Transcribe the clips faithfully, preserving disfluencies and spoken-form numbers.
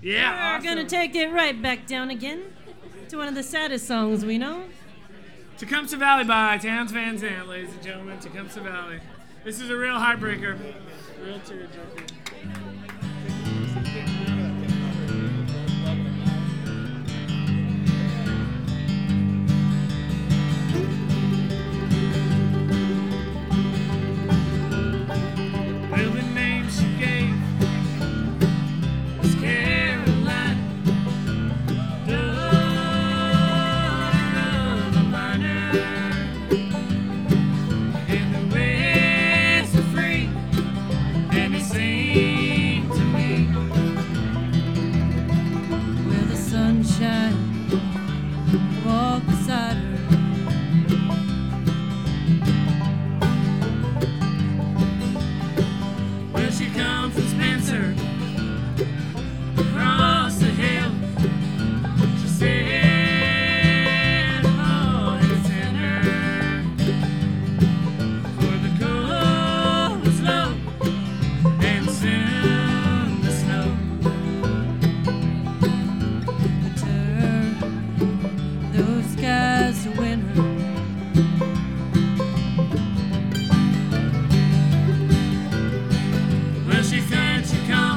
Yeah, We're awesome. gonna take it right back down again to one of the saddest songs we know. Tecumseh Valley by Towns Van Zandt, ladies and gentlemen. Tecumseh Valley. This is a real heartbreaker. Real tearjerker. Well, the name she gave was Caroline, daughter of a miner, and the waves were free, and it seemed to me Where the sunshine walked beside her. well, she come from Spencer, across the hill. She said, "Oh, it's in her." For the cold was low, and soon the snow. Turn those skies to winter. Well, she said she'd come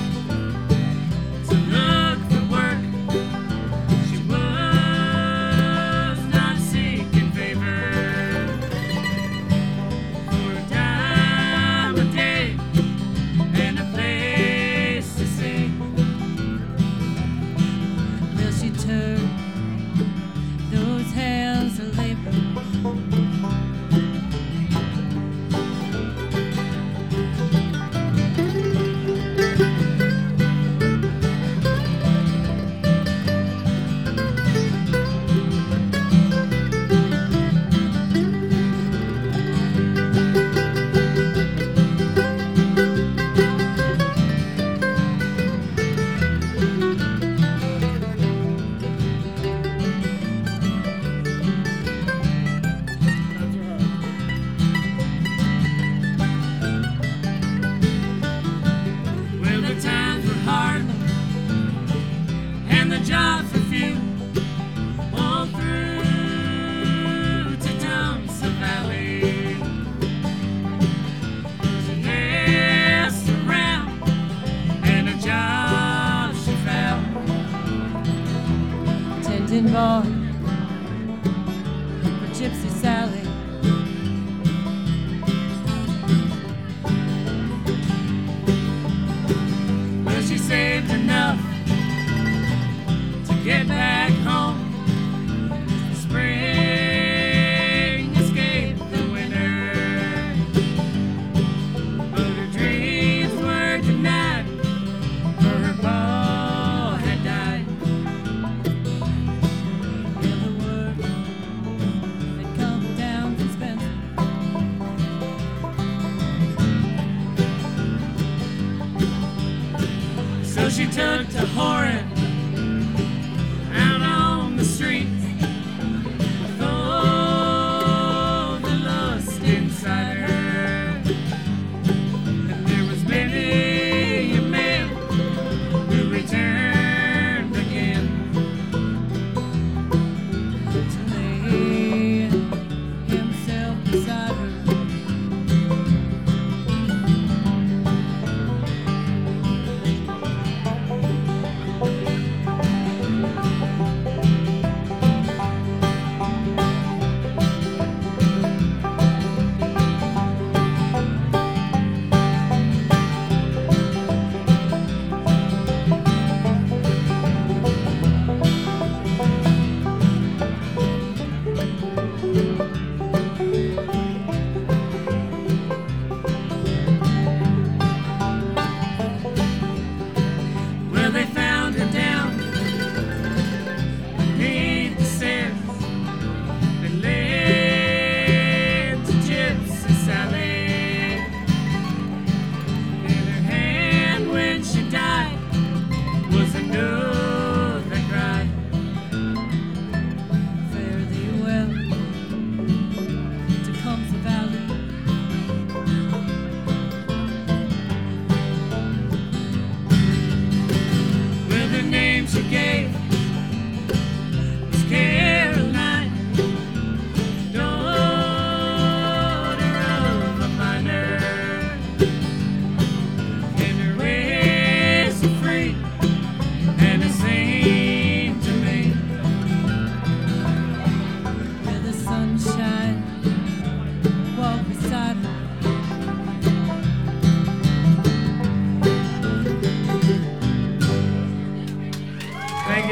to look for work. She was not seeking favor for a dime a day and a place to stay. Will she turn those hands to labor? Well, the times were hard and the jobs were few. All through Tecumseh Valley, she asked around and a job she found. Tending bar for Gypsy Sally. Well, she saved enough to get back home. The spring escaped the winter, but her dreams were denied, for her Paul had died. Yeah, the word had come down from Spencer. So she took to whoring out on the streets with all the lust inside her. And there was many a man who returned again. To lay himself beside her.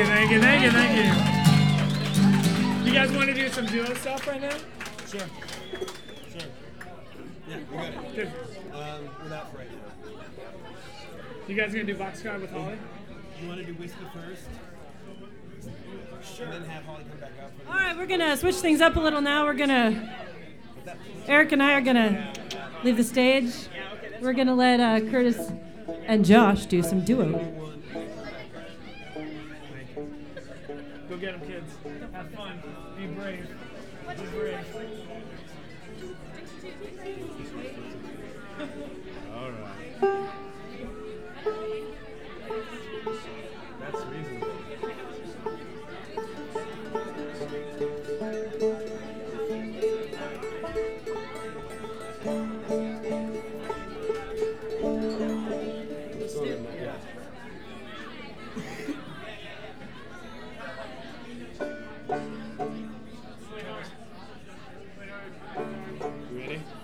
you, thank you, thank you, thank you. You guys want to do some duo stuff right now? Sure. Sure. Yeah, we got it. Good. Um, without right now. You guys gonna do boxcar with Holly? You want to do whiskey first? Sure. And then have Holly come back out for the All right, we're gonna switch things up a little now. We're gonna, Eric and I are gonna leave the stage. We're gonna let uh, Curtis and Josh do some duo. Go get them, kids. Have fun. Be brave. Be brave. All right. That's reasonable.